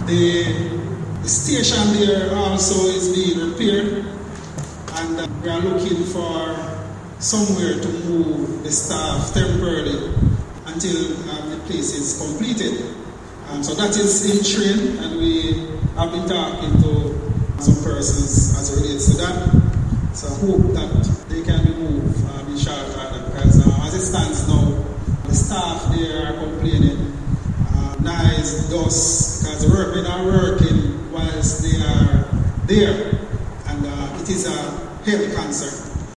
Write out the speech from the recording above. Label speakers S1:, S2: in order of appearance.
S1: The station there also is being repaired, and we are looking for somewhere to move the staff temporarily until the place is completed. So that is in train, and we have been talking to some persons as it relates to that. So I hope that they can be moved in short order, because as it stands now, the staff there are complaining. Nice dust, because the workmen are working whilst they are there, and it is a health concern.